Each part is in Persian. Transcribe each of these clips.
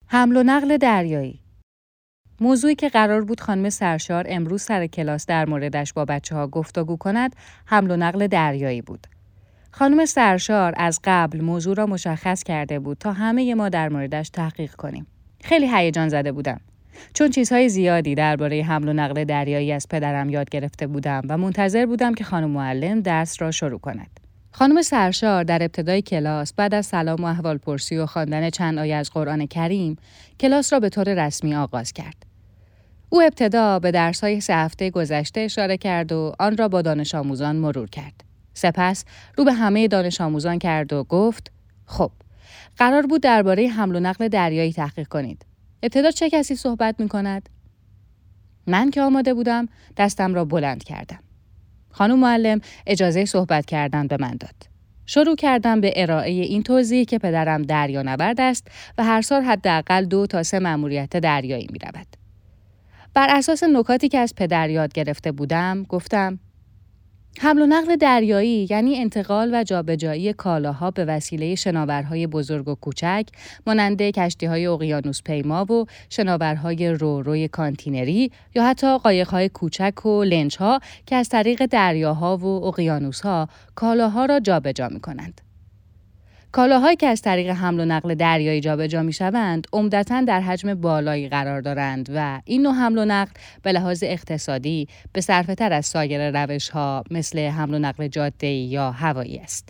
حمل و نقل دریایی. موضوعی که قرار بود خانم سرشار امروز سر کلاس در موردش با بچه‌ها گفتگو کند، حمل و نقل دریایی بود. خانم سرشار از قبل موضوع را مشخص کرده بود تا همه ما در موردش تحقیق کنیم. خیلی هیجان زده بودم، چون چیزهای زیادی درباره حمل و نقل دریایی از پدرم یاد گرفته بودم و منتظر بودم که خانم معلم درس را شروع کند. خانم سرشار در ابتدای کلاس بعد از سلام و احوالپرسی و خواندن چند آیه از قرآن کریم، کلاس را به طور رسمی آغاز کرد. او ابتدا به درس‌های 3 هفته گذشته اشاره کرد و آن را با دانش آموزان مرور کرد. سپس رو به همه دانش آموزان کرد و گفت: خب، قرار بود درباره حمل و نقل دریایی تحقیق کنید. ابتدا چه کسی صحبت می‌کند؟ من که آماده بودم، دستم را بلند کردم. خانم معلم اجازه صحبت کردن به من داد. شروع کردم به ارائه این توضیح که پدرم دریانورد است و هر سال حداقل 2 تا 3 مأموریت دریایی می‌رود. بر اساس نکاتی که از پدر یاد گرفته بودم، گفتم: حمل و نقل دریایی یعنی انتقال و جابجایی کالاها به وسیله شناورهای بزرگ و کوچک مانند کشتی‌های اقیانوس‌پیما و شناورهای روروی کانتینری یا حتی قایق‌های کوچک و لنج‌ها که از طریق دریاها و اقیانوس‌ها کالاها را جابجا می‌کنند. کالاهایی که از طریق حمل و نقل دریایی جابجا می‌شوند، عمدتاً در حجم بالایی قرار دارند و این نوع حمل و نقل به لحاظ اقتصادی به صرفه‌تر از سایر روش‌ها مثل حمل و نقل جاده‌ای یا هوایی است.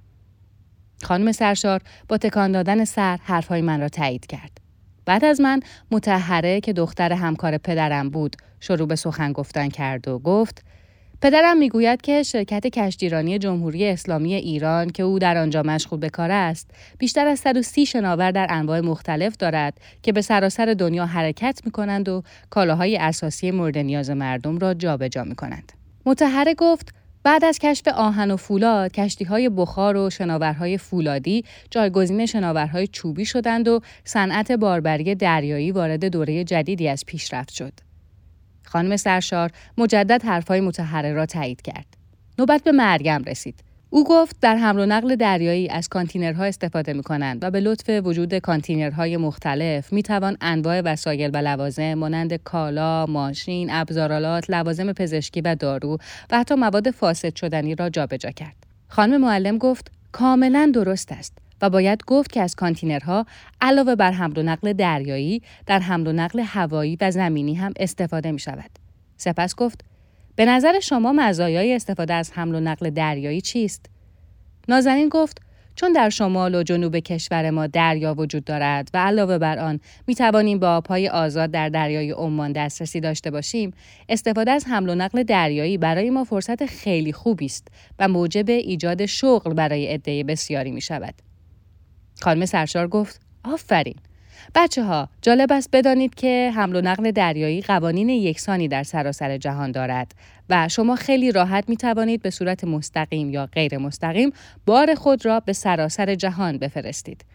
خانم سرشار با تکان دادن سر حرفهای من را تایید کرد. بعد از من مطهره که دختر همکار پدرم بود، شروع به سخن گفتن کرد و گفت: پدرم میگوید که شرکت کشتیرانی جمهوری اسلامی ایران که او در آنجا مشغول به کار است، بیشتر از 130 شناور در انواع مختلف دارد که به سراسر دنیا حرکت می‌کنند و کالاهای اساسی مورد نیاز مردم را جابجا می‌کنند. مطهره گفت: بعد از کشف آهن و فولاد، کشتی‌های بخار و شناورهای فولادی جایگزین شناورهای چوبی شدند و صنعت باربری دریایی وارد دوره جدیدی از پیشرفت شد. خانم سرشار مجدد حرفای مطهره را تایید کرد. نوبت به مریم رسید. او گفت در حمل و نقل دریایی از کانتینرها استفاده می‌کنند و به لطف وجود کانتینرهای مختلف می‌توان انواع وسایل و لوازم مانند کالا، ماشین، ابزارالات، لوازم پزشکی و دارو و حتی مواد فاسد شدنی را جابجا کرد. خانم معلم گفت: کاملاً درست است و باید گفت که از کانتینرها علاوه بر حمل و نقل دریایی، در حمل و نقل هوایی و زمینی هم استفاده می شود. سپس گفت: به نظر شما مزایای استفاده از حمل و نقل دریایی چیست؟ نازنین گفت: چون در شمال و جنوب کشور ما دریا وجود دارد و علاوه بر آن می توانیم به آبهای آزاد در دریای عمان دسترسی داشته باشیم، استفاده از حمل و نقل دریایی برای ما فرصت خیلی خوبی است و موجب ایجاد شغل برای عده بسیاری می شود. خانم سرشار گفت: آفرین. بچه‌ها، جالب است بدانید که حمل و نقل دریایی قوانین یکسانی در سراسر جهان دارد و شما خیلی راحت می توانید به صورت مستقیم یا غیر مستقیم بار خود را به سراسر جهان بفرستید.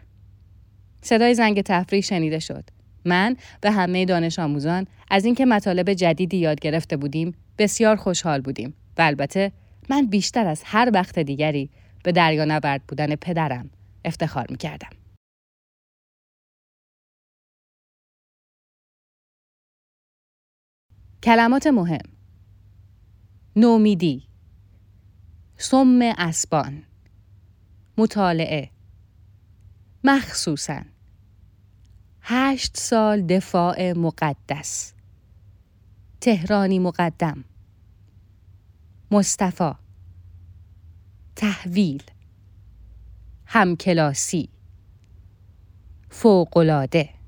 صدای زنگ تفریح شنیده شد. من و همه دانش آموزان از اینکه مطالب جدیدی یاد گرفته بودیم بسیار خوشحال بودیم و البته من بیشتر از هر وقت دیگری به دریانورد بودن پدرم افتخار می کردم. کلمات مهم: نومیدی، سم اسبان، مطالعه، مخصوصاً، 8 سال دفاع مقدس، تهرانی مقدم، مصطفی، تحویل، همکلاسی، فوق‌العاده.